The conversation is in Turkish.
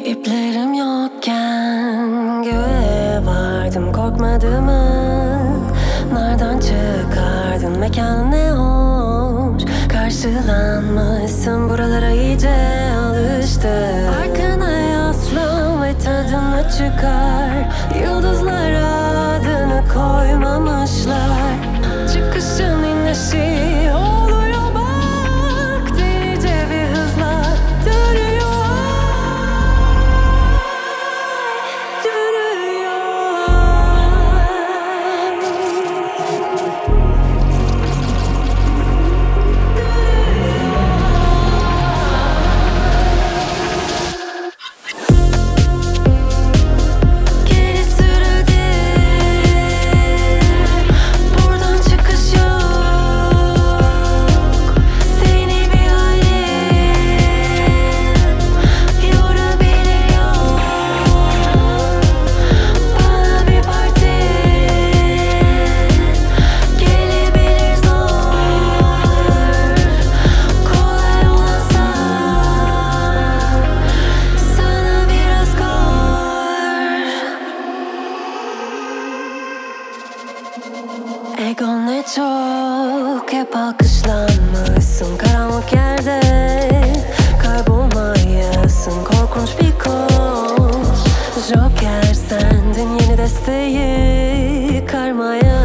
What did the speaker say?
İplerim yokken göğe vardım, korkmadım mı? Nereden çıkardın mekanı ne hoş? Karşılanmışsın, buralara iyice alıştı. Arkana yaslan ve tadını çıkar. Yıldızlara adını koymamışlar. Çıkışın inişi oluyor bak, delice bir hızla dönüyor. Geri sürüldü, buradan çıkış yok. Seni bir halin yorabiliyor. Bana bir parti gelebilir zor. Kolay olansa sana biraz kor. Egon ne çok, hep alkışlanmışsın karanlık yerde. Kaybolmayasın, korkunç bir koş. Joker sendin, yeni desteği karmaya.